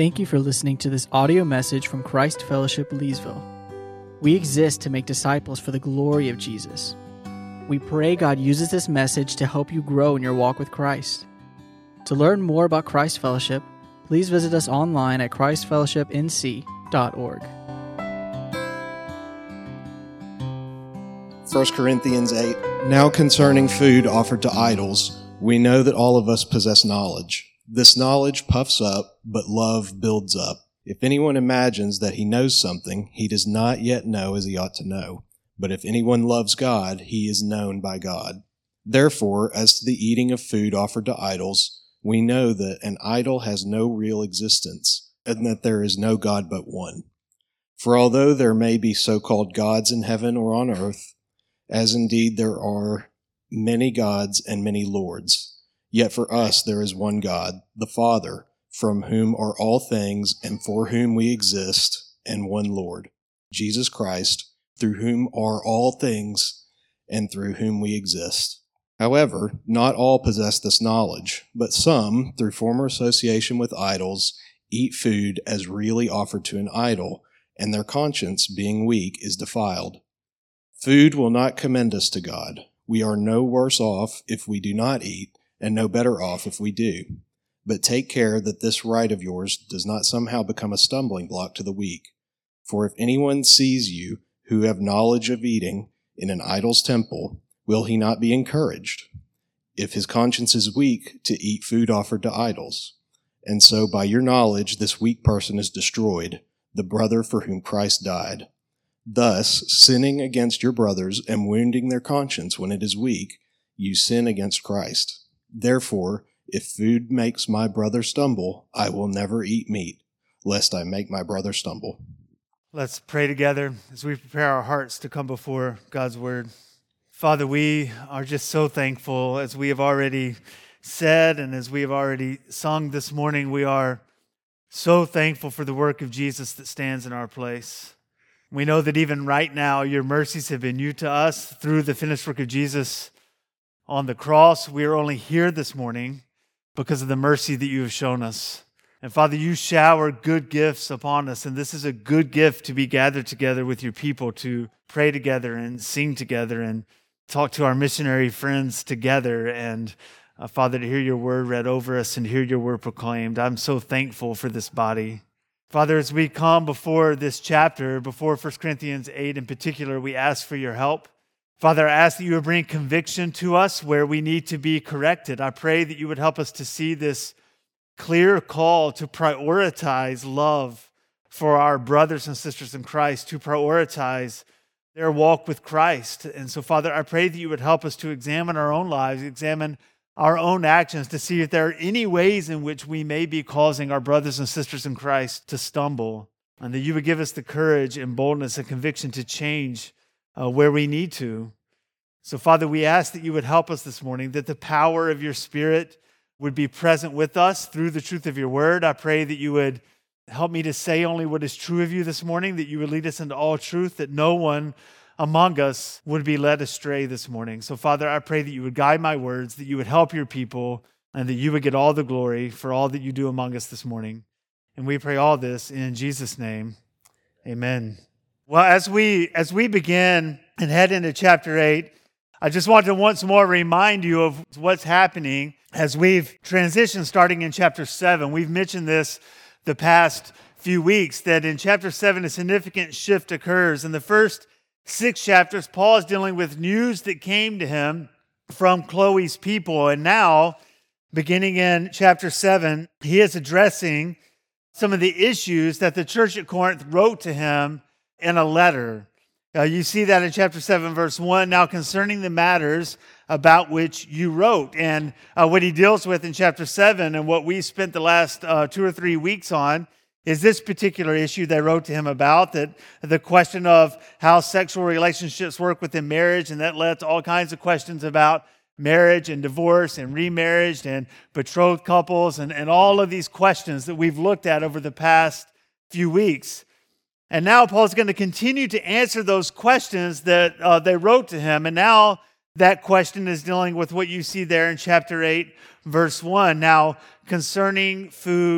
Thank you for listening to this audio message from Christ Fellowship Leesville. We exist to make disciples for the glory of Jesus. We pray God uses this message to help you grow in your walk with Christ. To learn more about Christ Fellowship, please visit us online at christfellowshipnc.org. 1 Corinthians 8. Now concerning food offered to idols, we know that all of us possess knowledge. This knowledge puffs up, but love builds up. If anyone imagines that he knows something, he does not yet know as he ought to know. But if anyone loves God, he is known by God. Therefore, as to the eating of food offered to idols, we know that an idol has no real existence, and that there is no God but one. For although there may be so-called gods in heaven or on earth, as indeed there are many gods and many lords, yet for us there is one God, the Father, from whom are all things and for whom we exist, and one Lord, Jesus Christ, through whom are all things and through whom we exist. However, not all possess this knowledge, but some, through former association with idols, eat food as really offered to an idol, and their conscience, being weak, is defiled. Food will not commend us to God. We are no worse off if we do not eat, and no better off if we do. But take care that this right of yours does not somehow become a stumbling block to the weak. For if anyone sees you who have knowledge of eating in an idol's temple, will he not be encouraged, if his conscience is weak, to eat food offered to idols? And so by your knowledge this weak person is destroyed, the brother for whom Christ died. Thus, sinning against your brothers and wounding their conscience when it is weak, you sin against Christ. Therefore, if food makes my brother stumble, I will never eat meat, lest I make my brother stumble. Let's pray together as we prepare our hearts to come before God's word. Father, we are just so thankful, as we have already said and as we have already sung this morning, we are so thankful for the work of Jesus that stands in our place. We know that even right now, your mercies have been new to us through the finished work of Jesus on the cross. We are only here this morning because of the mercy that you have shown us. And Father, you shower good gifts upon us, and this is a good gift to be gathered together with your people, to pray together and sing together and talk to our missionary friends together, and Father, to hear your word read over us and hear your word proclaimed. I'm so thankful for this body. Father, as we come before this chapter, before 1 Corinthians 8 in particular, we ask for your help. Father, I ask that you would bring conviction to us where we need to be corrected. I pray that you would help us to see this clear call to prioritize love for our brothers and sisters in Christ, to prioritize their walk with Christ. And so, Father, I pray that you would help us to examine our own lives, examine our own actions, to see if there are any ways in which we may be causing our brothers and sisters in Christ to stumble, and that you would give us the courage and boldness and conviction to change where we need to. So, Father, we ask that you would help us this morning, that the power of your Spirit would be present with us through the truth of your word. I pray that you would help me to say only what is true of you this morning, that you would lead us into all truth, that no one among us would be led astray this morning. So, Father, I pray that you would guide my words, that you would help your people, and that you would get all the glory for all that you do among us this morning. And we pray all this in Jesus' name. Amen. Well, as we begin and head into chapter 8, I just want to once more remind you of what's happening as we've transitioned starting in chapter 7. We've mentioned this the past few weeks, that in chapter 7 a significant shift occurs. In the first 6 chapters, Paul is dealing with news that came to him from Chloe's people. And now, beginning in chapter 7, he is addressing some of the issues that the church at Corinth wrote to him in a letter. You see that in chapter 7, verse 1, now concerning the matters about which you wrote. And what he deals with in chapter 7 and what we spent the last 2 or 3 weeks on is this particular issue they wrote to him about, that the question of how sexual relationships work within marriage, and that led to all kinds of questions about marriage and divorce and remarriage and betrothed couples and all of these questions that we've looked at over the past few weeks. And now Paul's going to continue to answer those questions that they wrote to him. And now that question is dealing with what you see there in chapter 8, verse 1. Now, concerning food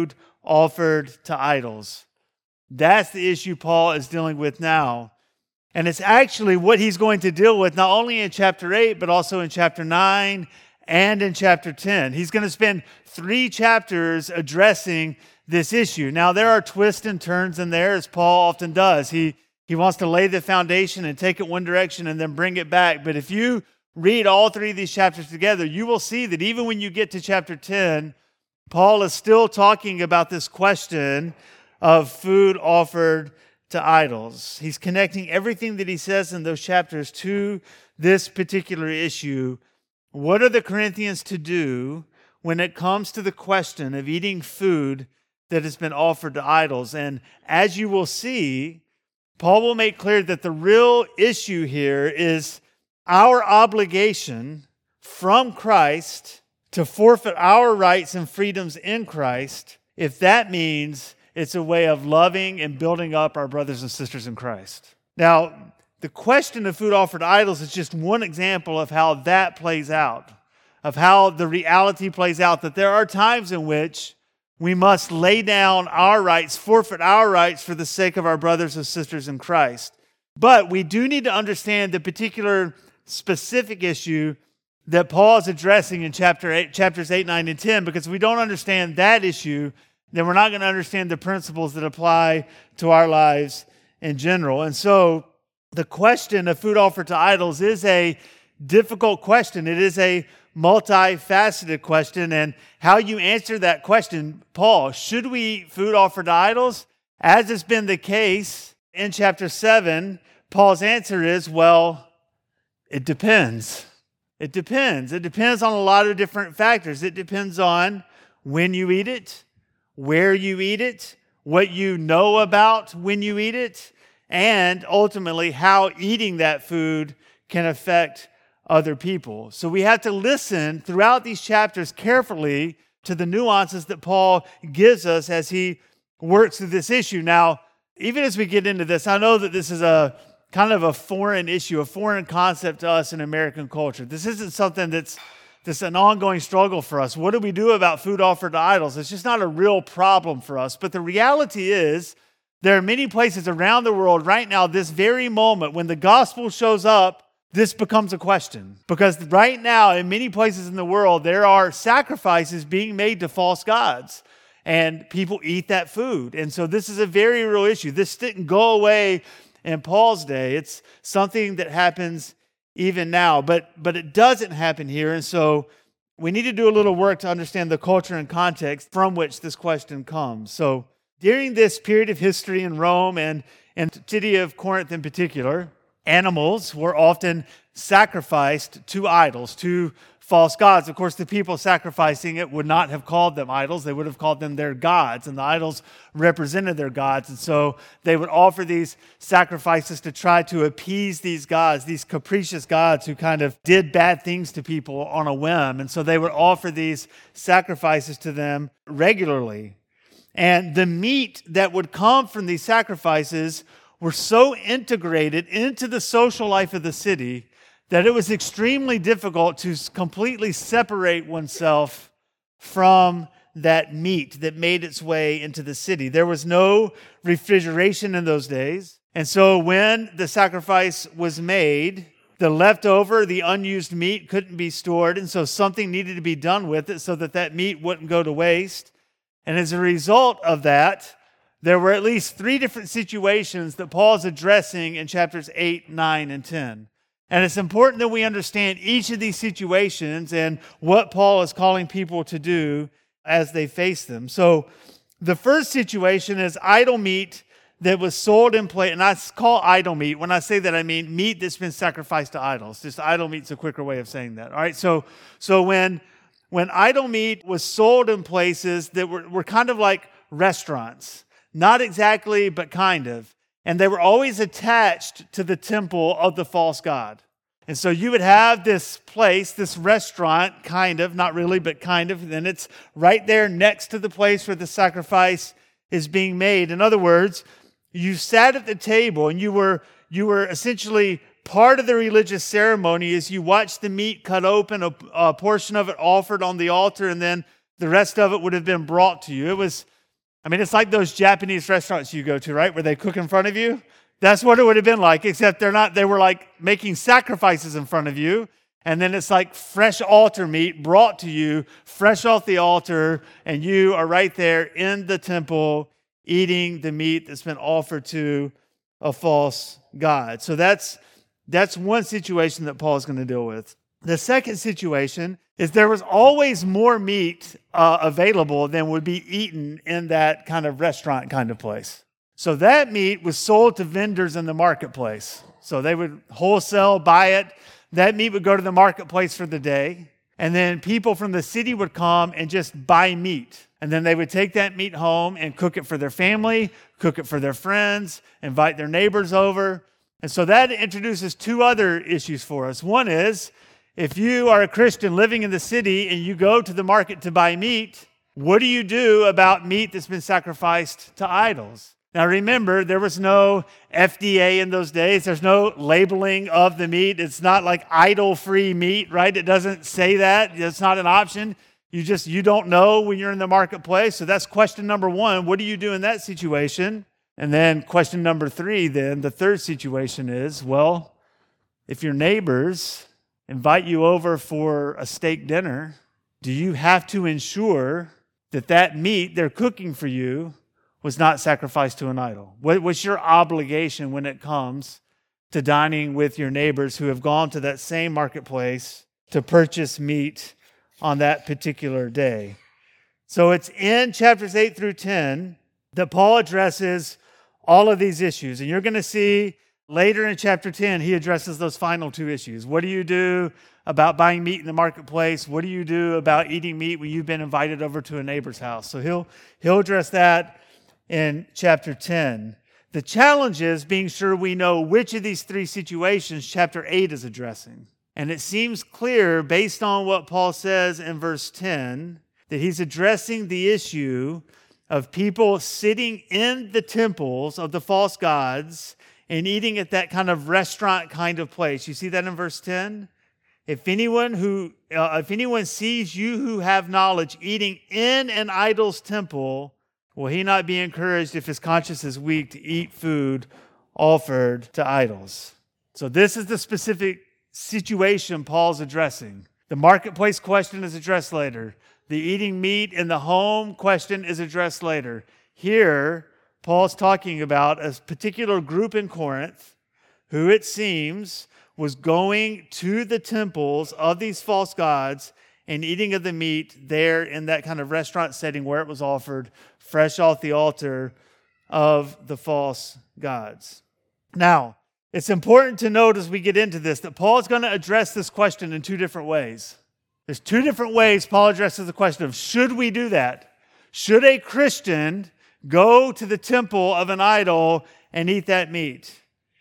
offered to idols. That's the issue Paul is dealing with now. And it's actually what he's going to deal with not only in chapter 8, but also in chapter 9 and in chapter 10. He's going to spend 3 chapters addressing this issue. Now, there are twists and turns in there, as Paul often does. He wants to lay the foundation and take it one direction and then bring it back. But if you read all 3 of these chapters together, you will see that even when you get to chapter 10, Paul is still talking about this question of food offered to idols. He's connecting everything that he says in those chapters to this particular issue. What are the Corinthians to do when it comes to the question of eating food that has been offered to idols? And as you will see, Paul will make clear that the real issue here is our obligation from Christ to forfeit our rights and freedoms in Christ, if that means it's a way of loving and building up our brothers and sisters in Christ. Now, the question of food offered to idols is just one example of how that plays out, of how the reality plays out, that there are times in which we must lay down our rights, forfeit our rights for the sake of our brothers and sisters in Christ. But we do need to understand the particular specific issue that Paul is addressing in chapters 8, 9, and 10, because if we don't understand that issue, then we're not going to understand the principles that apply to our lives in general. And so the question of food offered to idols is a difficult question. It is a multifaceted question. And how you answer that question, Paul, should we eat food offered to idols? As has been the case in chapter 7, Paul's answer is, well, it depends. It depends. It depends on a lot of different factors. It depends on when you eat it, where you eat it, what you know about when you eat it, and ultimately how eating that food can affect other people. So we have to listen throughout these chapters carefully to the nuances that Paul gives us as he works through this issue. Now, even as we get into this, I know that this is a kind of a foreign issue, a foreign concept to us in American culture. This isn't something that's an ongoing struggle for us. What do we do about food offered to idols? It's just not a real problem for us. But the reality is, there are many places around the world right now, this very moment, when the gospel shows up, this becomes a question. Because right now, in many places in the world, there are sacrifices being made to false gods. And people eat that food. And so this is a very real issue. This didn't go away in Paul's day. It's something that happens even now, but it doesn't happen here. And so we need to do a little work to understand the culture and context from which this question comes. So during this period of history in Rome and the city of Corinth in particular, animals were often sacrificed to idols, to false gods. Of course, the people sacrificing it would not have called them idols. They would have called them their gods, and the idols represented their gods. And so they would offer these sacrifices to try to appease these gods, these capricious gods who kind of did bad things to people on a whim. And so they would offer these sacrifices to them regularly. And the meat that would come from these sacrifices were so integrated into the social life of the city that it was extremely difficult to completely separate oneself from that meat that made its way into the city. There was no refrigeration in those days. And so when the sacrifice was made, the leftover, the unused meat couldn't be stored. And so something needed to be done with it so that that meat wouldn't go to waste. And as a result of that, there were at least 3 different situations that Paul's addressing in chapters 8, 9, and 10. And it's important that we understand each of these situations and what Paul is calling people to do as they face them. So the first situation is idol meat that was sold in place. And I call idol meat. When I say that, I mean meat that's been sacrificed to idols. Just idol meat's a quicker way of saying that. All right. So when idol meat was sold in places that were kind of like restaurants, not exactly, but kind of. And they were always attached to the temple of the false god. And so you would have this place, this restaurant, kind of, not really, but kind of, and it's right there next to the place where the sacrifice is being made. In other words, you sat at the table and you were essentially part of the religious ceremony as you watched the meat cut open, a portion of it offered on the altar, and then the rest of it would have been brought to you. I mean, it's like those Japanese restaurants you go to, right? Where they cook in front of you. That's what it would have been like, except they were like making sacrifices in front of you. And then it's like fresh altar meat brought to you, fresh off the altar, and you are right there in the temple eating the meat that's been offered to a false god. So that's one situation that Paul is going to deal with. The second situation is there was always more meat available than would be eaten in that kind of restaurant kind of place. So that meat was sold to vendors in the marketplace. So they would wholesale buy it. That meat would go to the marketplace for the day. And then people from the city would come and just buy meat. And then they would take that meat home and cook it for their family, cook it for their friends, invite their neighbors over. And so that introduces two other issues for us. One is, if you are a Christian living in the city and you go to the market to buy meat, what do you do about meat that's been sacrificed to idols? Now remember, there was no FDA in those days. There's no labeling of the meat. It's not like idol-free meat, right? It doesn't say that. It's not an option. You don't know when you're in the marketplace. So that's question number one. What do you do in that situation? And then question number three, then, the third situation is, well, if your neighbors invite you over for a steak dinner, do you have to ensure that that meat they're cooking for you was not sacrificed to an idol? What's your obligation when it comes to dining with your neighbors who have gone to that same marketplace to purchase meat on that particular day? So it's in chapters 8 through 10 that Paul addresses all of these issues. And you're going to see later in chapter 10, he addresses those final two issues. What do you do about buying meat in the marketplace? What do you do about eating meat when you've been invited over to a neighbor's house? So he'll address that in chapter 10. The challenge is being sure we know which of these three situations chapter 8 is addressing. And it seems clear, based on what Paul says in verse 10, that he's addressing the issue of people sitting in the temples of the false gods and eating at that kind of restaurant kind of place. You see that in verse 10? If anyone sees you who have knowledge eating in an idol's temple, will he not be encouraged if his conscience is weak to eat food offered to idols? So this is the specific situation Paul's addressing. The marketplace question is addressed later. The eating meat in the home question is addressed later. Here, Paul's talking about a particular group in Corinth who, it seems, was going to the temples of these false gods and eating of the meat there in that kind of restaurant setting where it was offered fresh off the altar of the false gods. Now, it's important to note as we get into this that Paul is going to address this question in two different ways. There's two different ways Paul addresses the question of, should we do that? Should a Christian go to the temple of an idol and eat that meat?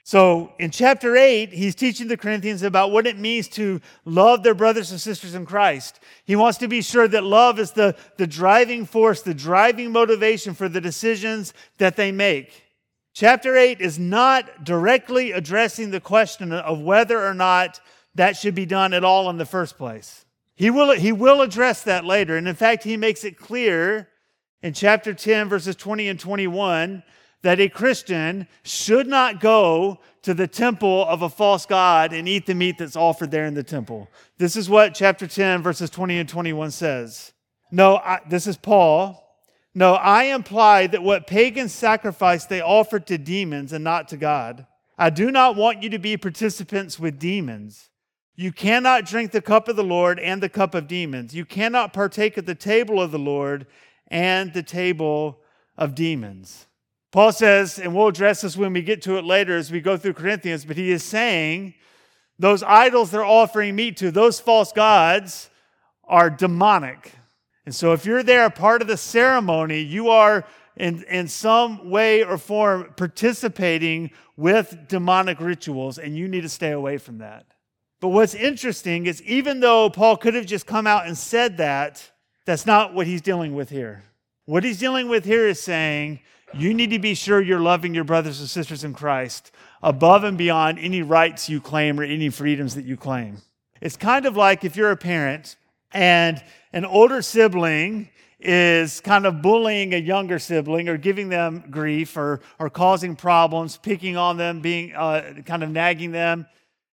So in chapter 8, he's teaching the Corinthians about what it means to love their brothers and sisters in Christ. He wants to be sure that love is the driving force, the driving motivation for the decisions that they make. Chapter 8 is not directly addressing the question of whether or not that should be done at all in the first place. He will address that later. And in fact, he makes it clear in chapter 10, verses 20 and 21, that a Christian should not go to the temple of a false god and eat the meat that's offered there in the temple. This is what chapter 10, verses 20 and 21 says. This is Paul. No, I imply that what pagans sacrifice they offered to demons and not to God. I do not want you to be participants with demons. You cannot drink the cup of the Lord and the cup of demons. You cannot partake of the table of the Lord and the table of demons. Paul says, and we'll address this when we get to it later as we go through Corinthians, but he is saying those idols they're offering meat to, those false gods, are demonic. And so if you're there, a part of the ceremony, you are in some way or form participating with demonic rituals, and you need to stay away from that. But what's interesting is even though Paul could have just come out and said that, that's not what he's dealing with here. What he's dealing with here is saying, you need to be sure you're loving your brothers and sisters in Christ above and beyond any rights you claim or any freedoms that you claim. It's kind of like if you're a parent and an older sibling is kind of bullying a younger sibling or giving them grief or causing problems, picking on them, being kind of nagging them,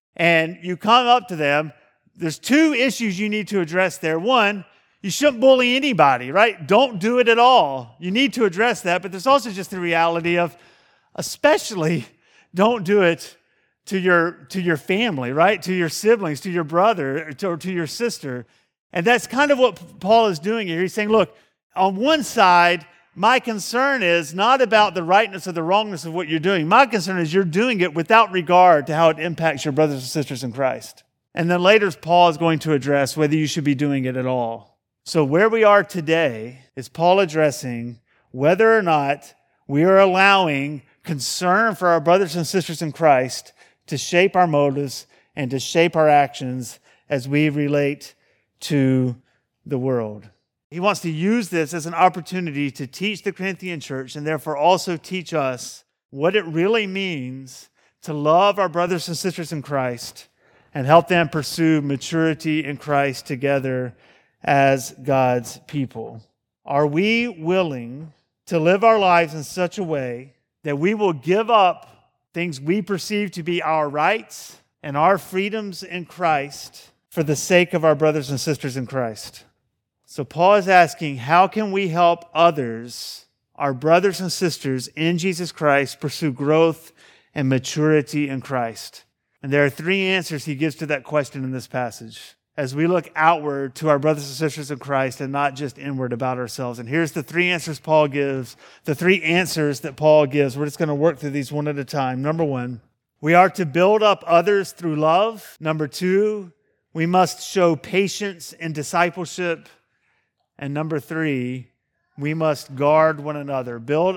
and you come up to them, there's two issues you need to address there. One, you shouldn't bully anybody, right? Don't do it at all. You need to address that, but there's also just the reality of especially don't do it to your family, right? To your siblings, to your brother, or to your sister. And that's kind of what Paul is doing here. He's saying, look, on one side, my concern is not about the rightness or the wrongness of what you're doing. My concern is you're doing it without regard to how it impacts your brothers and sisters in Christ. And then later, Paul is going to address whether you should be doing it at all. So where we are today is Paul addressing whether or not we are allowing concern for our brothers and sisters in Christ to shape our motives and to shape our actions as we relate to the world. He wants to use this as an opportunity to teach the Corinthian church and therefore also teach us what it really means to love our brothers and sisters in Christ and help them pursue maturity in Christ together as God's people. Are we willing to live our lives in such a way that we will give up things we perceive to be our rights and our freedoms in Christ for the sake of our brothers and sisters in Christ? So Paul is asking, how can we help others, our brothers and sisters in Jesus Christ, pursue growth and maturity in Christ? And there are three answers he gives to that question in this passage as we look outward to our brothers and sisters in Christ and not just inward about ourselves. And here's the three answers Paul gives, the three answers that Paul gives. We're just going to work through these one at a time. Number one, we are to build up others through love. Number two, we must show patience in discipleship. And number three, we must guard one another. Build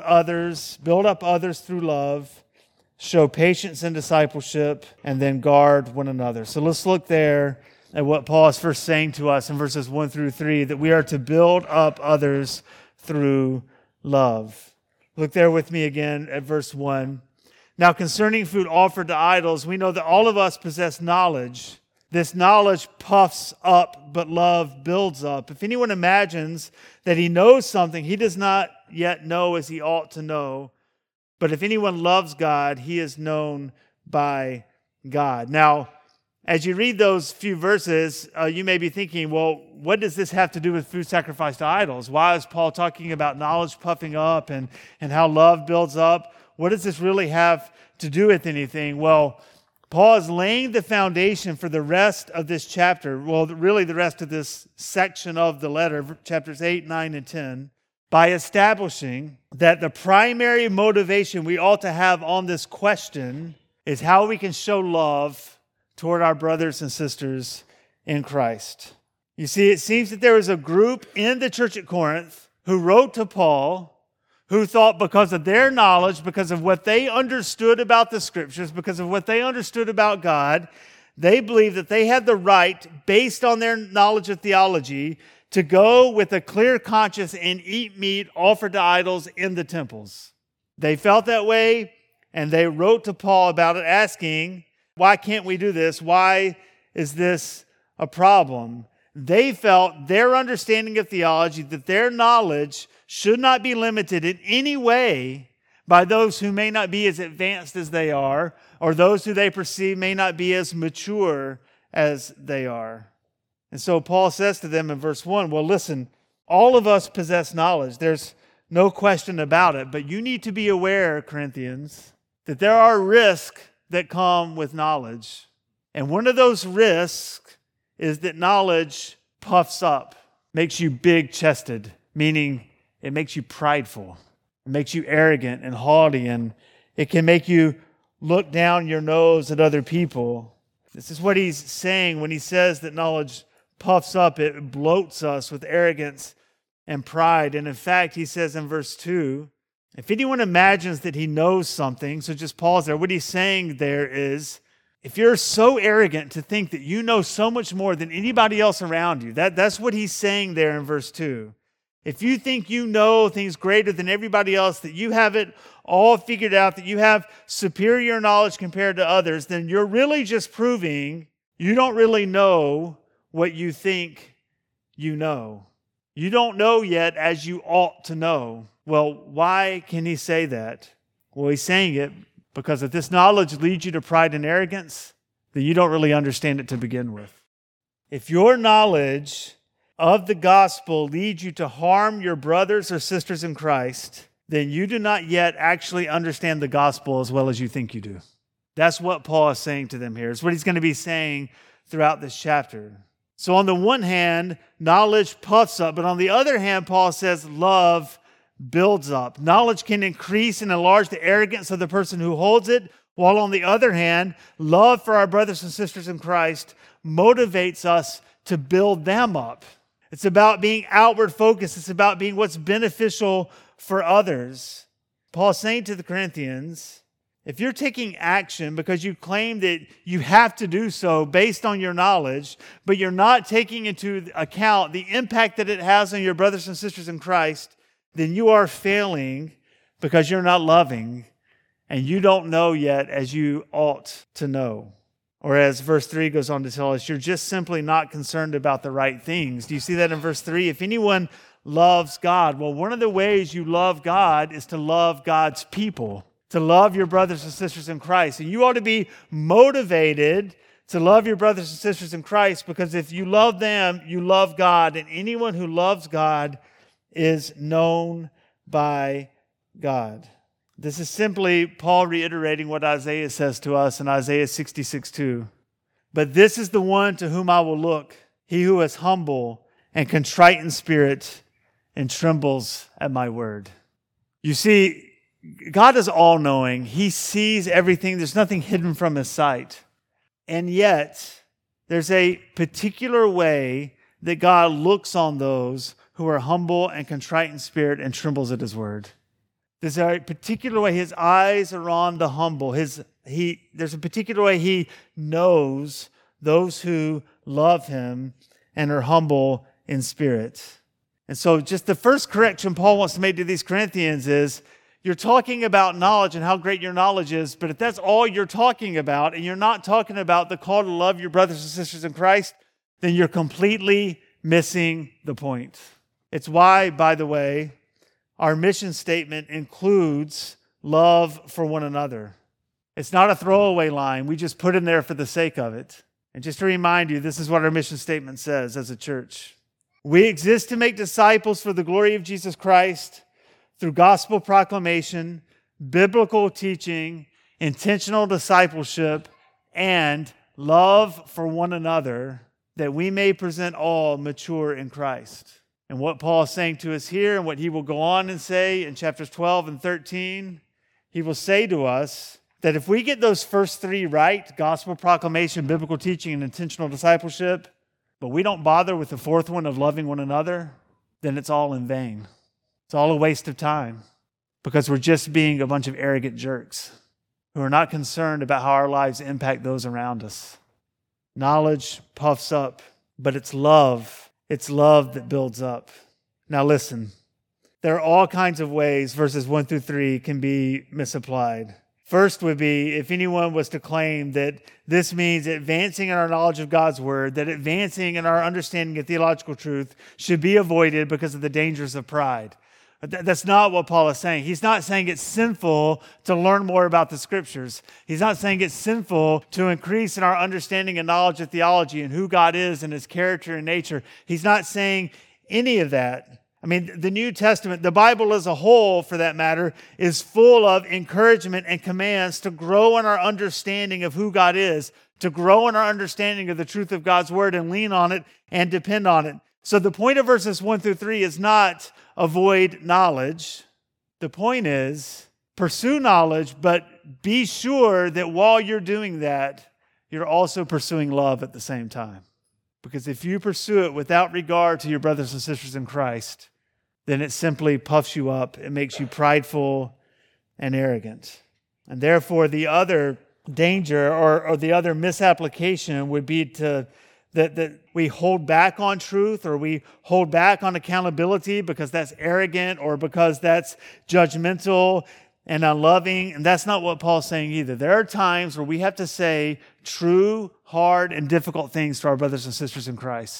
up others through love, show patience in discipleship, and then guard one another. So let's look there at what Paul is first saying to us in verses 1 through 3, that we are to build up others through love. Look there with me again at verse 1. Now concerning food offered to idols, we know that all of us possess knowledge. This knowledge puffs up, but love builds up. If anyone imagines that he knows something, he does not yet know as he ought to know. But if anyone loves God, he is known by God. Now, as you read those few verses, you may be thinking, well, what does this have to do with food sacrificed to idols? Why is Paul talking about knowledge puffing up and how love builds up? What does this really have to do with anything? Well, Paul is laying the foundation for the rest of this chapter, well, really the rest of this section of the letter, chapters 8, 9, and 10, by establishing that the primary motivation we ought to have on this question is how we can show love toward our brothers and sisters in Christ. You see, it seems that there was a group in the church at Corinth who wrote to Paul who thought because of their knowledge, because of what they understood about the Scriptures, because of what they understood about God, they believed that they had the right, based on their knowledge of theology, to go with a clear conscience and eat meat offered to idols in the temples. They felt that way, and they wrote to Paul about it, asking, why can't we do this? Why is this a problem? They felt their understanding of theology, that their knowledge should not be limited in any way by those who may not be as advanced as they are, or those who they perceive may not be as mature as they are. And so Paul says to them in verse 1, well, listen, all of us possess knowledge. There's no question about it. But you need to be aware, Corinthians, that there are risks that come with knowledge. And one of those risks is that knowledge puffs up, makes you big-chested, meaning it makes you prideful. It makes you arrogant and haughty, and it can make you look down your nose at other people. This is what he's saying when he says that knowledge puffs up. It bloats us with arrogance and pride. And in fact, he says in verse 2, if anyone imagines that he knows something, so just pause there. What he's saying there is, if you're so arrogant to think that you know so much more than anybody else around you, that's what he's saying there in verse 2. If you think you know things greater than everybody else, that you have it all figured out, that you have superior knowledge compared to others, then you're really just proving you don't really know what you think you know. You don't know yet as you ought to know. Well, why can he say that? Well, he's saying it because if this knowledge leads you to pride and arrogance, then you don't really understand it to begin with. If your knowledge of the gospel leads you to harm your brothers or sisters in Christ, then you do not yet actually understand the gospel as well as you think you do. That's what Paul is saying to them here. It's what he's going to be saying throughout this chapter. So on the one hand, knowledge puffs up, but on the other hand, Paul says love builds up. Knowledge can increase and enlarge the arrogance of the person who holds it, while on the other hand, love for our brothers and sisters in Christ motivates us to build them up. It's about being outward focused. It's about being what's beneficial for others. Paul's saying to the Corinthians, if you're taking action because you claim that you have to do so based on your knowledge, but you're not taking into account the impact that it has on your brothers and sisters in Christ, then you are failing because you're not loving and you don't know yet as you ought to know. Or as verse 3 goes on to tell us, you're just simply not concerned about the right things. Do you see that in verse 3? If anyone loves God, well, one of the ways you love God is to love God's people, to love your brothers and sisters in Christ. And you ought to be motivated to love your brothers and sisters in Christ, because if you love them, you love God. And anyone who loves God is known by God. This is simply Paul reiterating what Isaiah says to us in Isaiah 66:2. But this is the one to whom I will look, he who is humble and contrite in spirit and trembles at my word. You see, God is all-knowing. He sees everything. There's nothing hidden from his sight. And yet, there's a particular way that God looks on those who are humble and contrite in spirit and trembles at his word. There's a particular way his eyes are on the humble. There's a particular way he knows those who love him and are humble in spirit. And so just the first correction Paul wants to make to these Corinthians is, you're talking about knowledge and how great your knowledge is, but if that's all you're talking about and you're not talking about the call to love your brothers and sisters in Christ, then you're completely missing the point. It's why, by the way, our mission statement includes love for one another. It's not a throwaway line. We just put in there for the sake of it. And just to remind you, this is what our mission statement says as a church. We exist to make disciples for the glory of Jesus Christ through gospel proclamation, biblical teaching, intentional discipleship, and love for one another, that we may present all mature in Christ. And what Paul is saying to us here, and what he will go on and say in chapters 12 and 13, he will say to us that if we get those first three right, gospel proclamation, biblical teaching, and intentional discipleship, but we don't bother with the fourth one of loving one another, then it's all in vain. It's all a waste of time, because we're just being a bunch of arrogant jerks who are not concerned about how our lives impact those around us. Knowledge puffs up, but it's love that builds up. Now listen, there are all kinds of ways verses 1 through 3 can be misapplied. First would be if anyone was to claim that this means advancing in our knowledge of God's word, that advancing in our understanding of theological truth should be avoided because of the dangers of pride. That's not what Paul is saying. He's not saying it's sinful to learn more about the scriptures. He's not saying it's sinful to increase in our understanding and knowledge of theology and who God is and his character and nature. He's not saying any of that. I mean, the New Testament, the Bible as a whole, for that matter, is full of encouragement and commands to grow in our understanding of who God is, to grow in our understanding of the truth of God's word and lean on it and depend on it. So the point of verses 1 through 3 is not avoid knowledge. The point is pursue knowledge, but be sure that while you're doing that, you're also pursuing love at the same time. Because if you pursue it without regard to your brothers and sisters in Christ, then it simply puffs you up. It makes you prideful and arrogant. And therefore, the other danger or the other misapplication would be that we hold back on truth, or we hold back on accountability because that's arrogant or because that's judgmental and unloving. And that's not what Paul's saying either. There are times where we have to say true, hard, and difficult things to our brothers and sisters in Christ.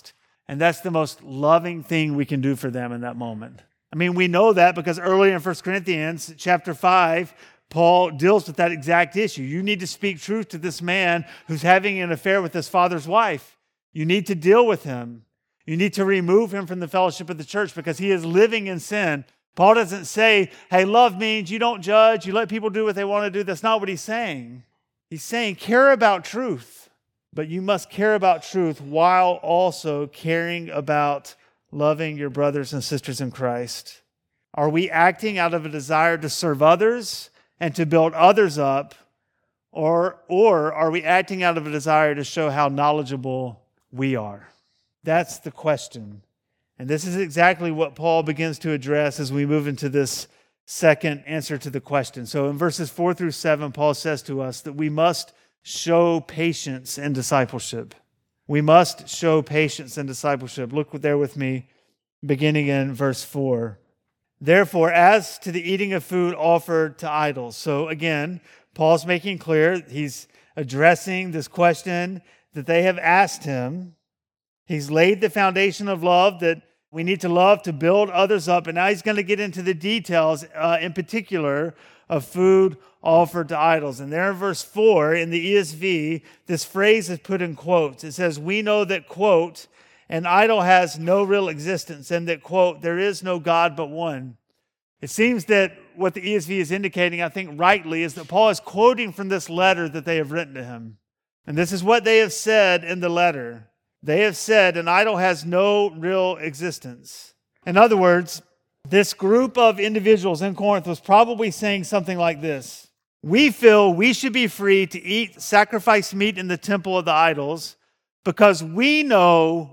And that's the most loving thing we can do for them in that moment. I mean, we know that because earlier in 1 Corinthians chapter 5, Paul deals with that exact issue. You need to speak truth to this man who's having an affair with his father's wife. You need to deal with him. You need to remove him from the fellowship of the church because he is living in sin. Paul doesn't say, hey, love means you don't judge, you let people do what they want to do. That's not what he's saying. He's saying care about truth, but you must care about truth while also caring about loving your brothers and sisters in Christ. Are we acting out of a desire to serve others and to build others up, or are we acting out of a desire to show how knowledgeable we are? That's the question. And this is exactly what Paul begins to address as we move into this second answer to the question. So in verses 4 through 7, Paul says to us that we must show patience in discipleship. We must show patience in discipleship. Look there with me, beginning in verse 4. Therefore, as to the eating of food offered to idols. So again, Paul's making clear, he's addressing this question that they have asked him. He's laid the foundation of love, that we need to love to build others up. And now he's going to get into the details, in particular, of food offered to idols. And there in verse 4, in the ESV, this phrase is put in quotes. It says, we know that, quote, an idol has no real existence, and that, quote, there is no God but one. It seems that what the ESV is indicating, I think rightly, is that Paul is quoting from this letter that they have written to him. And this is what they have said in the letter. They have said an idol has no real existence. In other words, this group of individuals in Corinth was probably saying something like this. We feel we should be free to eat sacrificed meat in the temple of the idols because we know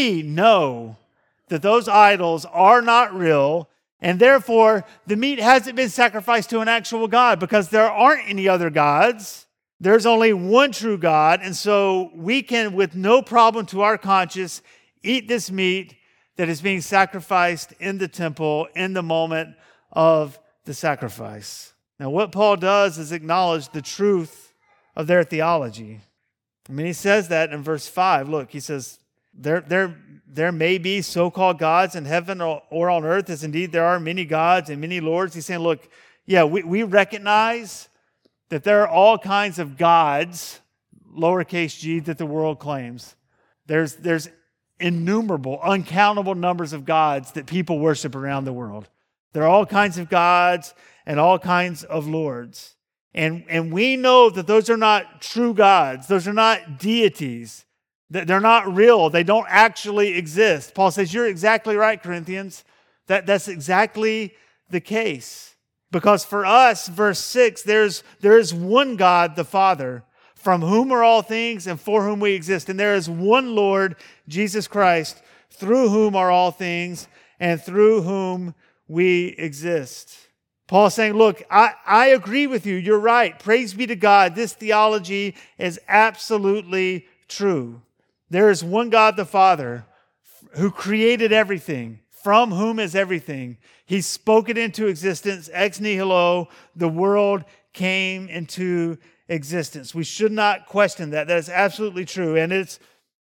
that those idols are not real, and therefore the meat hasn't been sacrificed to an actual God because there aren't any other gods. There's only one true God, and so we can, with no problem to our conscience, eat this meat that is being sacrificed in the temple in the moment of the sacrifice. Now, what Paul does is acknowledge the truth of their theology. I mean, he says that in verse 5. Look, he says, there may be so-called gods in heaven or on earth, as indeed there are many gods and many lords. He's saying, look, yeah, we recognize that there are all kinds of gods, lowercase g, that the world claims. There's innumerable, uncountable numbers of gods that people worship around the world. There are all kinds of gods and all kinds of lords. And we know that those are not true gods. Those are not deities. They're not real. They don't actually exist. Paul says, you're exactly right, Corinthians. That's exactly the case. Because for us, verse 6, there is one God, the Father, from whom are all things and for whom we exist. And there is one Lord, Jesus Christ, through whom are all things and through whom we exist. Paul's saying, look, I agree with you. You're right. Praise be to God. This theology is absolutely true. There is one God, the Father, who created everything, from whom is everything. He spoke it into existence, ex nihilo. The world came into existence. We should not question that. That is absolutely true. And it's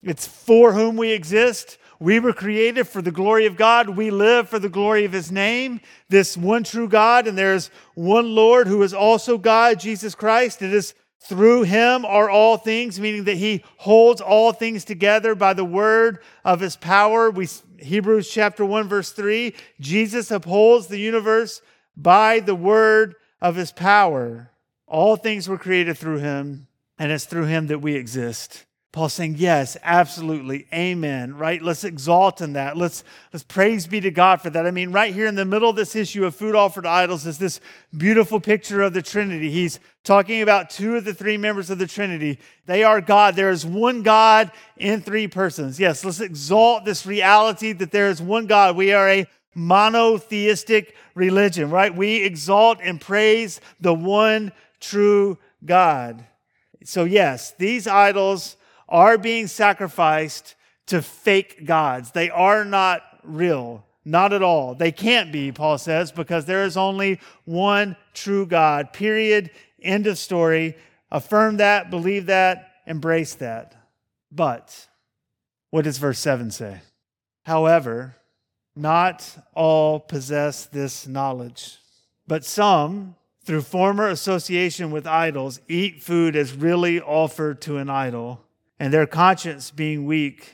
for whom we exist. We were created for the glory of God. We live for the glory of His name, this one true God. And there's one Lord who is also God, Jesus Christ. It is through Him are all things, meaning that He holds all things together by the word of His power. Hebrews chapter 1, verse 3, Jesus upholds the universe by the word of His power. All things were created through Him, and it's through Him that we exist. Paul's saying, yes, absolutely, amen, right? Let's exalt in that. Let's praise be to God for that. I mean, right here in the middle of this issue of food offered to idols is this beautiful picture of the Trinity. He's talking about two of the three members of the Trinity. They are God. There is one God in three persons. Yes, let's exalt this reality that there is one God. We are a monotheistic religion, right? We exalt and praise the one true God. So yes, these idols are being sacrificed to fake gods. They are not real, not at all. They can't be, Paul says, because there is only one true God, period, end of story. Affirm that, believe that, embrace that. But what does verse 7 say? However, not all possess this knowledge, but some, through former association with idols, eat food as really offered to an idol, and their conscience, being weak,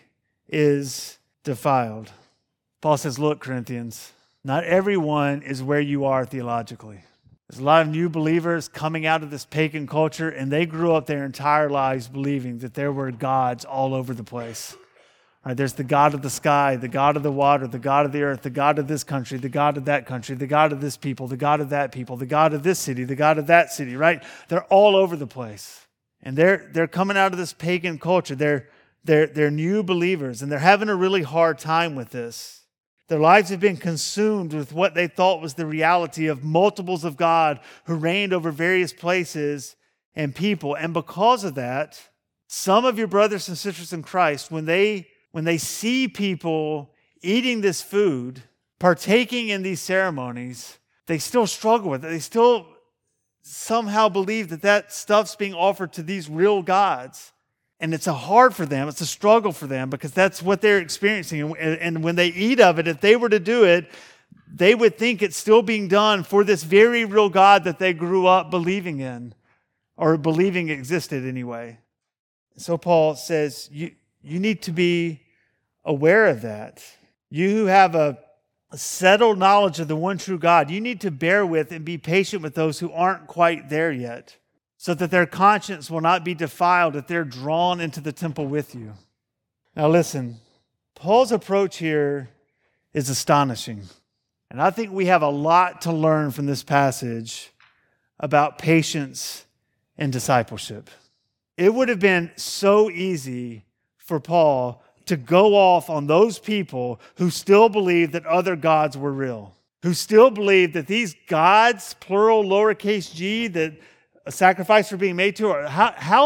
is defiled. Paul says, look, Corinthians, not everyone is where you are theologically. There's a lot of new believers coming out of this pagan culture, and they grew up their entire lives believing that there were gods all over the place. Right, there's the God of the sky, the God of the water, the God of the earth, the God of this country, the God of that country, the God of this people, the God of that people, the God of this city, the God of that city, right? They're all over the place. And they're coming out of this pagan culture. They're new believers, and they're having a really hard time with this. Their lives have been consumed with what they thought was the reality of multiples of God who reigned over various places and people. And because of that, some of your brothers and sisters in Christ, when they see people eating this food, partaking in these ceremonies, they still struggle with it. They still somehow believe that stuff's being offered to these real gods. And it's hard for them. It's a struggle for them because that's what they're experiencing. And when they eat of it, if they were to do it, they would think it's still being done for this very real God that they grew up believing in, or believing existed anyway. So Paul says, you need to be aware of that. You who have a settled knowledge of the one true God, you need to bear with and be patient with those who aren't quite there yet, so that their conscience will not be defiled if they're drawn into the temple with you. Now listen, Paul's approach here is astonishing. And I think we have a lot to learn from this passage about patience and discipleship. It would have been so easy for Paul to go off on those people who still believed that other gods were real, who still believed that these gods, plural, lowercase g, that a sacrifice were being made to, or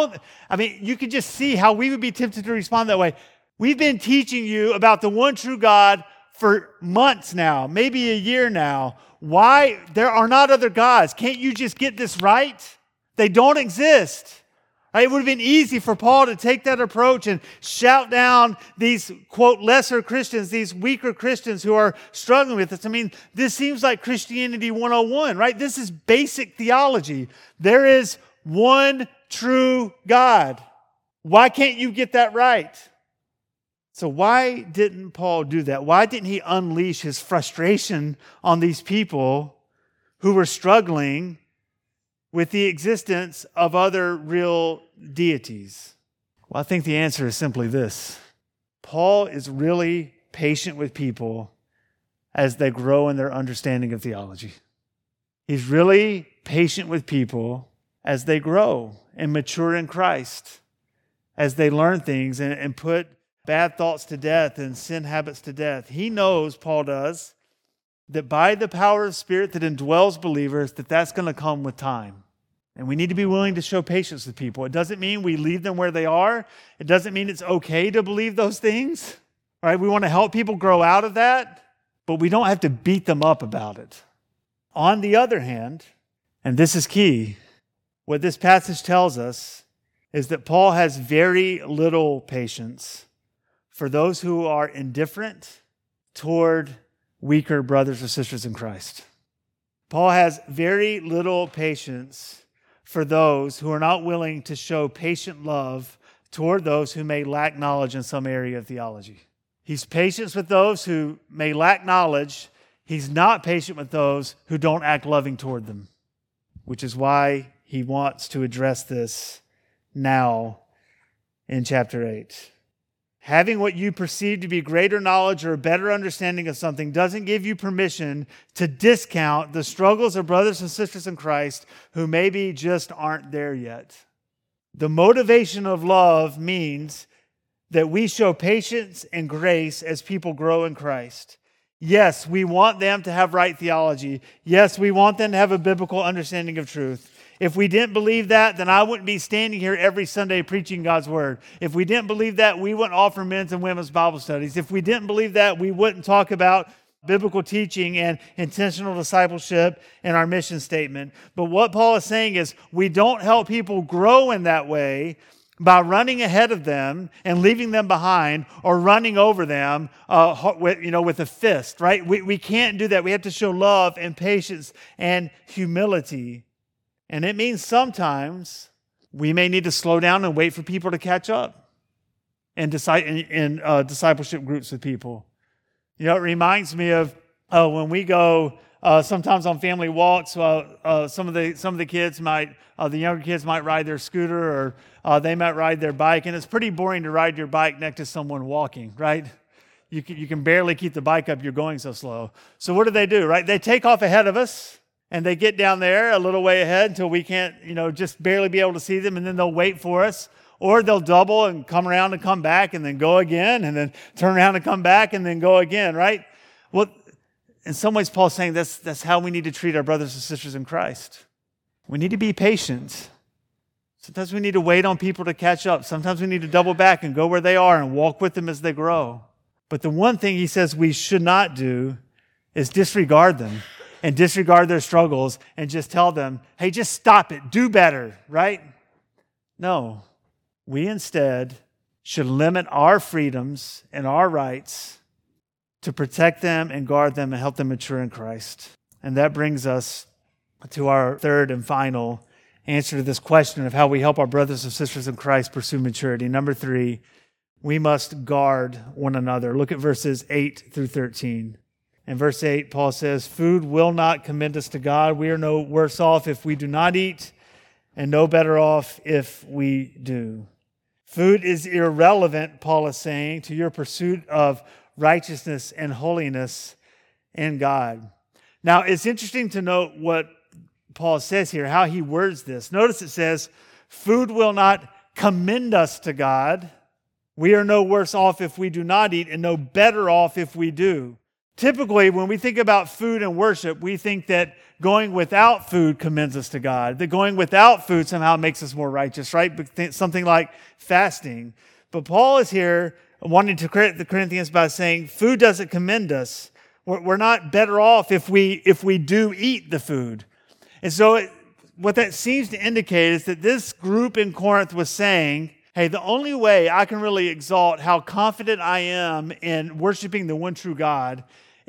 you could just see how we would be tempted to respond that way. We've been teaching you about the one true God for months now, maybe a year now. Why? There are not other gods. Can't you just get this right? They don't exist. Right? It would have been easy for Paul to take that approach and shout down these, quote, lesser Christians, these weaker Christians who are struggling with this. I mean, this seems like Christianity 101, right? This is basic theology. There is one true God. Why can't you get that right? So why didn't Paul do that? Why didn't he unleash his frustration on these people who were struggling with the existence of other real deities? Well, I think the answer is simply this. Paul is really patient with people as they grow in their understanding of theology. He's really patient with people as they grow and mature in Christ, as they learn things and put bad thoughts to death and sin habits to death. He knows, Paul does, that by the power of the Spirit that indwells believers, that's going to come with time. And we need to be willing to show patience with people. It doesn't mean we leave them where they are. It doesn't mean it's okay to believe those things. Right? We want to help people grow out of that, but we don't have to beat them up about it. On the other hand, and this is key, what this passage tells us is that Paul has very little patience for those who are indifferent toward weaker brothers or sisters in Christ. Paul has very little patience for those who are not willing to show patient love toward those who may lack knowledge in some area of theology. He's patient with those who may lack knowledge. He's not patient with those who don't act loving toward them, which is why he wants to address this now in chapter 8. Having what you perceive to be greater knowledge or a better understanding of something doesn't give you permission to discount the struggles of brothers and sisters in Christ who maybe just aren't there yet. The motivation of love means that we show patience and grace as people grow in Christ. Yes, we want them to have right theology. Yes, we want them to have a biblical understanding of truth. If we didn't believe that, then I wouldn't be standing here every Sunday preaching God's word. If we didn't believe that, we wouldn't offer men's and women's Bible studies. If we didn't believe that, we wouldn't talk about biblical teaching and intentional discipleship in our mission statement. But what Paul is saying is we don't help people grow in that way by running ahead of them and leaving them behind or running over them with a fist, right? We can't do that. We have to show love and patience and humility. And it means sometimes we may need to slow down and wait for people to catch up in discipleship groups with people. It reminds me of when we go sometimes on family walks. Some of the kids the younger kids might ride their scooter, or they might ride their bike, and it's pretty boring to ride your bike next to someone walking, right? You can barely keep the bike up. You're going so slow. So what do? Right? They take off ahead of us, and they get down there a little way ahead until we can't, just barely be able to see them, and then they'll wait for us. Or they'll double and come around and come back and then go again and then turn around and come back and then go again, right? Well, in some ways, Paul's saying that's how we need to treat our brothers and sisters in Christ. We need to be patient. Sometimes we need to wait on people to catch up. Sometimes we need to double back and go where they are and walk with them as they grow. But the one thing he says we should not do is disregard them and disregard their struggles and just tell them, hey, just stop it, do better, right? No. We instead should limit our freedoms and our rights to protect them and guard them and help them mature in Christ. And that brings us to our third and final answer to this question of how we help our brothers and sisters in Christ pursue maturity. Number 3, we must guard one another. Look at verses 8 through 13. In verse 8, Paul says, food will not commend us to God. We are no worse off if we do not eat, and no better off if we do. Food is irrelevant, Paul is saying, to your pursuit of righteousness and holiness in God. Now, it's interesting to note what Paul says here, how he words this. Notice it says, food will not commend us to God. We are no worse off if we do not eat, and no better off if we do. Typically, when we think about food and worship, we think that going without food commends us to God, that going without food somehow makes us more righteous, right? Something like fasting. But Paul is here wanting to credit the Corinthians by saying food doesn't commend us. We're not better off if we do eat the food. And so what that seems to indicate is that this group in Corinth was saying, hey, the only way I can really exalt how confident I am in worshiping the one true God,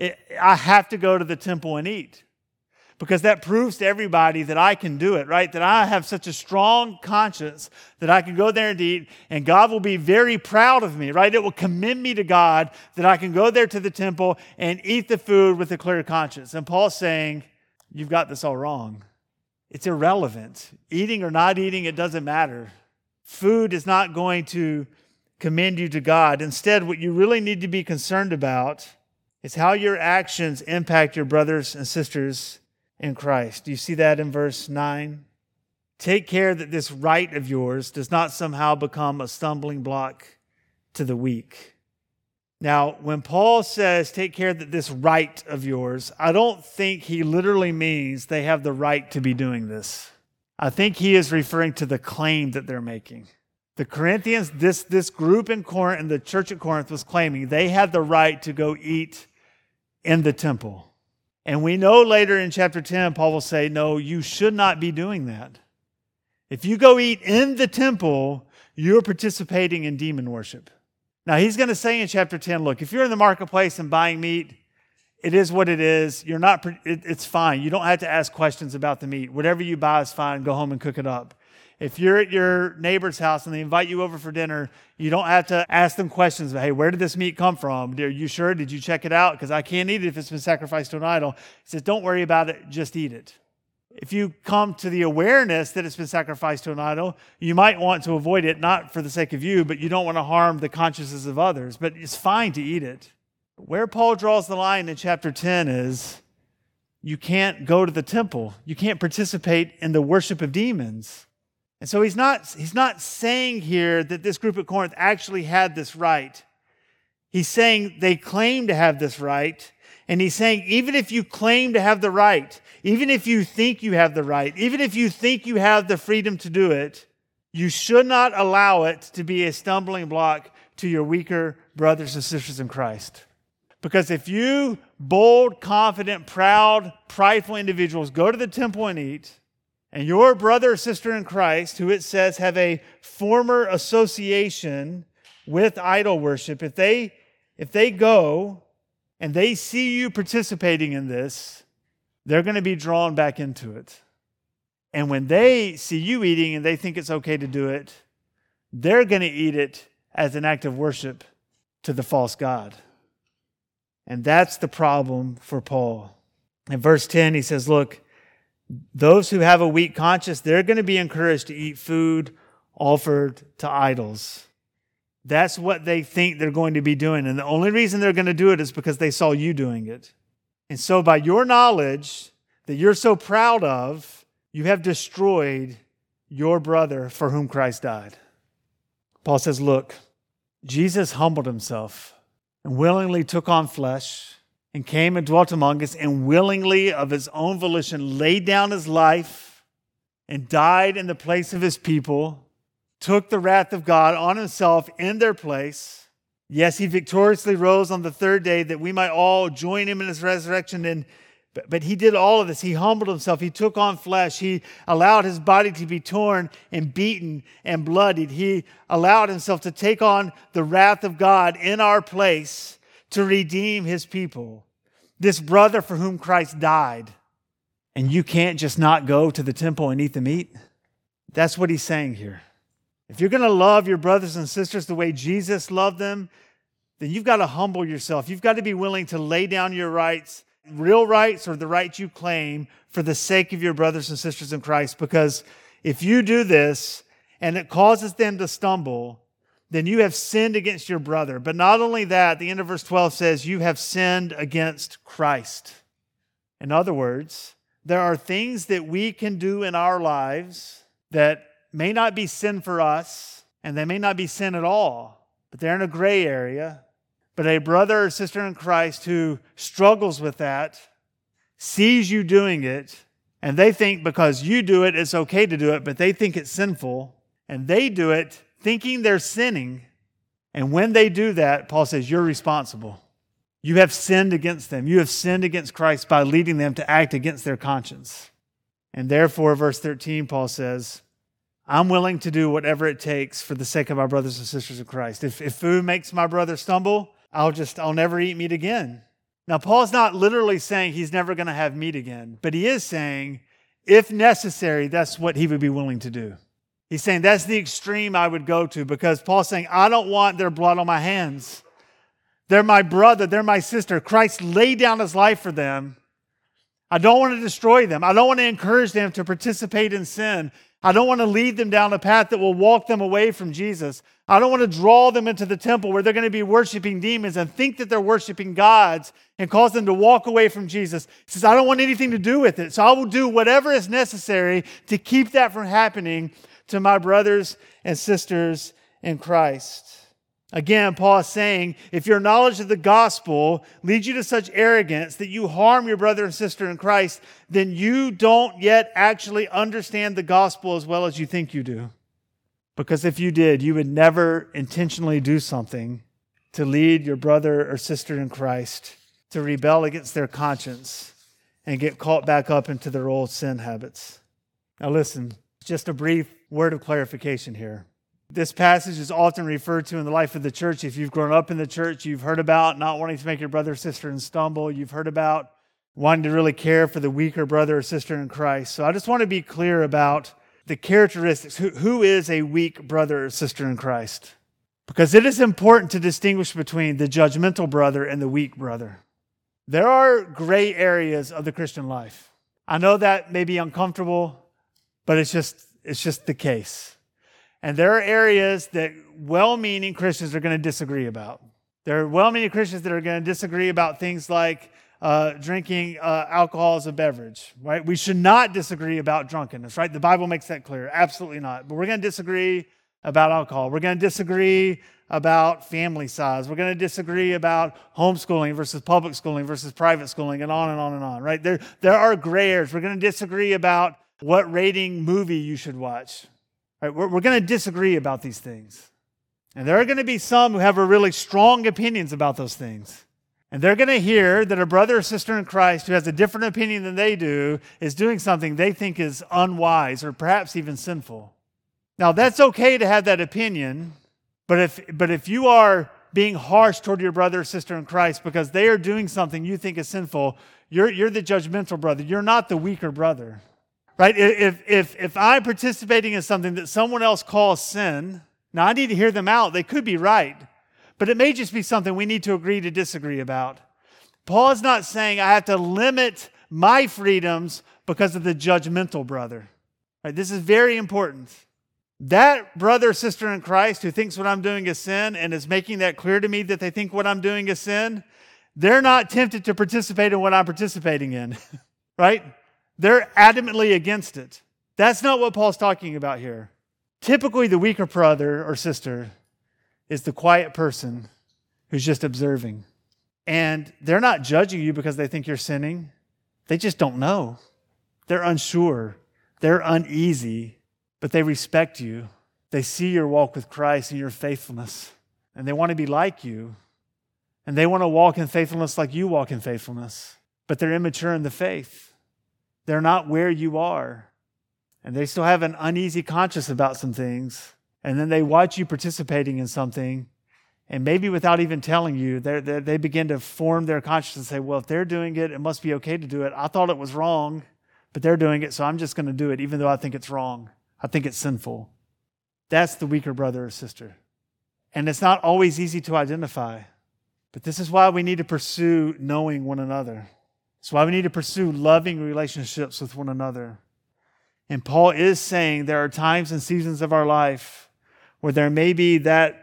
I have to go to the temple and eat. Because that proves to everybody that I can do it, right? That I have such a strong conscience that I can go there and eat, and God will be very proud of me, right? It will commend me to God that I can go there to the temple and eat the food with a clear conscience. And Paul's saying, you've got this all wrong. It's irrelevant. Eating or not eating, it doesn't matter. Food is not going to commend you to God. Instead, what you really need to be concerned about is how your actions impact your brothers and sisters in Christ. Do you see that in verse 9? Take care that this right of yours does not somehow become a stumbling block to the weak. Now, when Paul says, take care that this right of yours, I don't think he literally means they have the right to be doing this. I think he is referring to the claim that they're making. The Corinthians, this group in Corinth, and the church at Corinth was claiming they had the right to go eat in the temple. And we know later in chapter 10, Paul will say, no, you should not be doing that. If you go eat in the temple, you're participating in demon worship. Now, he's going to say in chapter 10, look, if you're in the marketplace and buying meat, it is what it is. It's fine. You don't have to ask questions about the meat. Whatever you buy is fine. Go home and cook it up. If you're at your neighbor's house and they invite you over for dinner, you don't have to ask them questions about, hey, where did this meat come from? Are you sure? Did you check it out? Because I can't eat it if it's been sacrificed to an idol. He says, don't worry about it. Just eat it. If you come to the awareness that it's been sacrificed to an idol, you might want to avoid it, not for the sake of you, but you don't want to harm the consciences of others. But it's fine to eat it. But where Paul draws the line in chapter 10 is you can't go to the temple. You can't participate in the worship of demons. And so he's not saying here that this group at Corinth actually had this right. He's saying they claim to have this right. And he's saying even if you claim to have the right, even if you think you have the right, even if you think you have the freedom to do it, you should not allow it to be a stumbling block to your weaker brothers and sisters in Christ. Because if you bold, confident, proud, prideful individuals go to the temple and eat, and your brother or sister in Christ, who it says have a former association with idol worship, if they go and they see you participating in this, they're going to be drawn back into it. And when they see you eating and they think it's okay to do it, they're going to eat it as an act of worship to the false god. And that's the problem for Paul. In verse 10, he says, look, those who have a weak conscience, they're going to be encouraged to eat food offered to idols. That's what they think they're going to be doing. And the only reason they're going to do it is because they saw you doing it. And so by your knowledge that you're so proud of, you have destroyed your brother for whom Christ died. Paul says, look, Jesus humbled himself and willingly took on flesh and came and dwelt among us and willingly of his own volition laid down his life and died in the place of his people, took the wrath of God on himself in their place. Yes, he victoriously rose on the third day that we might all join him in his resurrection. But he did all of this. He humbled himself. He took on flesh. He allowed his body to be torn and beaten and bloodied. He allowed himself to take on the wrath of God in our place to redeem his people. This brother for whom Christ died. And you can't just not go to the temple and eat the meat. That's what he's saying here. If you're going to love your brothers and sisters the way Jesus loved them, then you've got to humble yourself. You've got to be willing to lay down your rights, real rights or the rights you claim for the sake of your brothers and sisters in Christ. Because if you do this and it causes them to stumble, then you have sinned against your brother. But not only that, the end of verse 12 says you have sinned against Christ. In other words, there are things that we can do in our lives that may not be sin for us, and they may not be sin at all, but they're in a gray area. But a brother or sister in Christ who struggles with that sees you doing it, and they think because you do it, it's okay to do it, but they think it's sinful, and they do it thinking they're sinning. And when they do that, Paul says, you're responsible. You have sinned against them. You have sinned against Christ by leading them to act against their conscience. And therefore, verse 13, Paul says, I'm willing to do whatever it takes for the sake of our brothers and sisters in Christ. If food makes my brother stumble, I'll never eat meat again. Now, Paul's not literally saying he's never going to have meat again, but he is saying, if necessary, that's what he would be willing to do. He's saying that's the extreme I would go to, because Paul's saying, I don't want their blood on my hands. They're my brother, they're my sister. Christ laid down his life for them. I don't want to destroy them. I don't want to encourage them to participate in sin. I don't want to lead them down a path that will walk them away from Jesus. I don't want to draw them into the temple where they're going to be worshiping demons and think that they're worshiping gods and cause them to walk away from Jesus. He says, I don't want anything to do with it. So I will do whatever is necessary to keep that from happening to my brothers and sisters in Christ. Again, Paul is saying, if your knowledge of the gospel leads you to such arrogance that you harm your brother and sister in Christ, then you don't yet actually understand the gospel as well as you think you do. Because if you did, you would never intentionally do something to lead your brother or sister in Christ to rebel against their conscience and get caught back up into their old sin habits. Now listen, just a brief word of clarification here. This passage is often referred to in the life of the church. If you've grown up in the church, you've heard about not wanting to make your brother or sister stumble. You've heard about wanting to really care for the weaker brother or sister in Christ. So I just want to be clear about the characteristics. Who is a weak brother or sister in Christ? Because it is important to distinguish between the judgmental brother and the weak brother. There are gray areas of the Christian life. I know that may be uncomfortable, but it's just the case. And there are areas that well-meaning Christians are going to disagree about. There are well-meaning Christians that are going to disagree about things like drinking alcohol as a beverage, right? We should not disagree about drunkenness, right? The Bible makes that clear. Absolutely not. But we're going to disagree about alcohol. We're going to disagree about family size. We're going to disagree about homeschooling versus public schooling versus private schooling, and on and on and on, right? There are gray areas. We're going to disagree about what rating movie you should watch. Right, we're going to disagree about these things. And there are going to be some who have really strong opinions about those things. And they're going to hear that a brother or sister in Christ who has a different opinion than they do is doing something they think is unwise or perhaps even sinful. Now, that's okay to have that opinion, but if you are being harsh toward your brother or sister in Christ because they are doing something you think is sinful, you're the judgmental brother. You're not the weaker brother, right? If I'm participating in something that someone else calls sin, now I need to hear them out. They could be right, but it may just be something we need to agree to disagree about. Paul is not saying I have to limit my freedoms because of the judgmental brother. Right? This is very important. That brother or sister in Christ who thinks what I'm doing is sin and is making that clear to me that they think what I'm doing is sin, they're not tempted to participate in what I'm participating in, right? They're adamantly against it. That's not what Paul's talking about here. Typically, the weaker brother or sister is the quiet person who's just observing. And they're not judging you because they think you're sinning. They just don't know. They're unsure. They're uneasy. But they respect you. They see your walk with Christ and your faithfulness. And they want to be like you. And they want to walk in faithfulness like you walk in faithfulness. But they're immature in the faith. They're not where you are. And they still have an uneasy conscience about some things. And then they watch you participating in something. And maybe without even telling you, they begin to form their conscience and say, well, if they're doing it, it must be okay to do it. I thought it was wrong, but they're doing it, so I'm just going to do it, even though I think it's wrong. I think it's sinful. That's the weaker brother or sister. And it's not always easy to identify. But this is why we need to pursue knowing one another. It's why we need to pursue loving relationships with one another. And Paul is saying there are times and seasons of our life where there may be that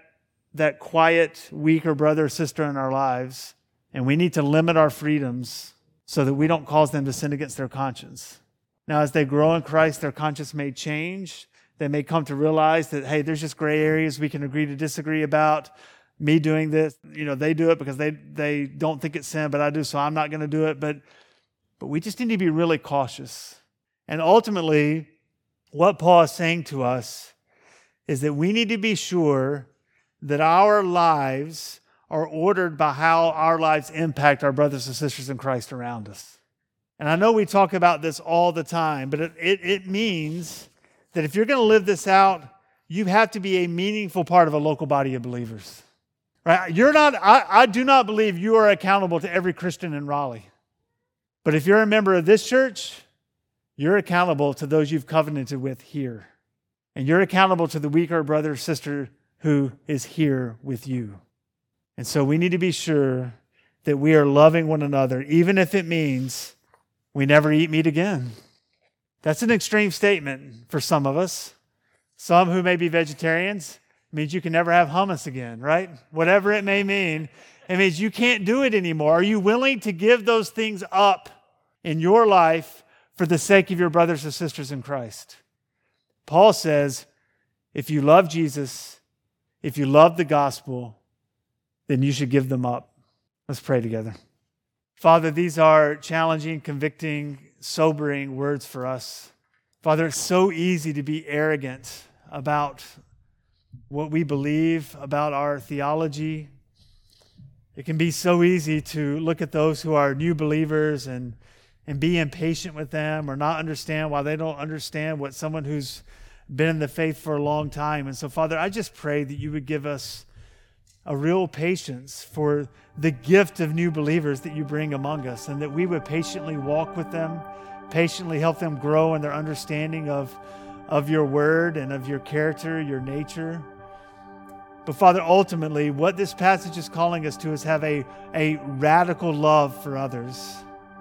quiet, weaker brother or sister in our lives, and we need to limit our freedoms so that we don't cause them to sin against their conscience. Now, as they grow in Christ, their conscience may change. They may come to realize that, hey, there's just gray areas we can agree to disagree about. Me doing this, they do it because they don't think it's sin, but I do, so I'm not going to do it. But we just need to be really cautious. And ultimately, what Paul is saying to us is that we need to be sure that our lives are ordered by how our lives impact our brothers and sisters in Christ around us. And I know we talk about this all the time, but it means that if you're going to live this out, you have to be a meaningful part of a local body of believers. Right? I do not believe you are accountable to every Christian in Raleigh. But if you're a member of this church, you're accountable to those you've covenanted with here. And you're accountable to the weaker brother or sister who is here with you. And so we need to be sure that we are loving one another, even if it means we never eat meat again. That's an extreme statement for some of us. Some who may be vegetarians, means you can never have hummus again, right? Whatever it may mean, it means you can't do it anymore. Are you willing to give those things up in your life for the sake of your brothers and sisters in Christ? Paul says, if you love Jesus, if you love the gospel, then you should give them up. Let's pray together. Father, these are challenging, convicting, sobering words for us. Father, it's so easy to be arrogant about what we believe, about our theology. It can be so easy to look at those who are new believers and be impatient with them or not understand why they don't understand what someone who's been in the faith for a long time. And so, Father, I just pray that you would give us a real patience for the gift of new believers that you bring among us, and that we would patiently walk with them, patiently help them grow in their understanding of your word and of your character, your nature. But Father, ultimately, what this passage is calling us to is have a radical love for others.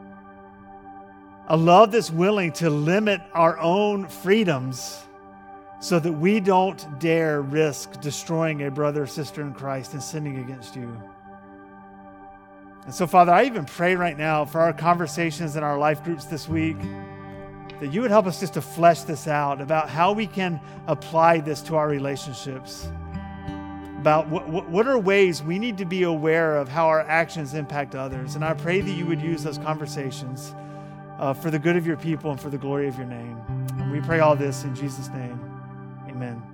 A love that's willing to limit our own freedoms so that we don't dare risk destroying a brother or sister in Christ and sinning against you. And so, Father, I even pray right now for our conversations in our life groups this week that you would help us just to flesh this out about how we can apply this to our relationships, about what are ways we need to be aware of how our actions impact others. And I pray that you would use those conversations for the good of your people and for the glory of your name. And we pray all this in Jesus' name. Amen.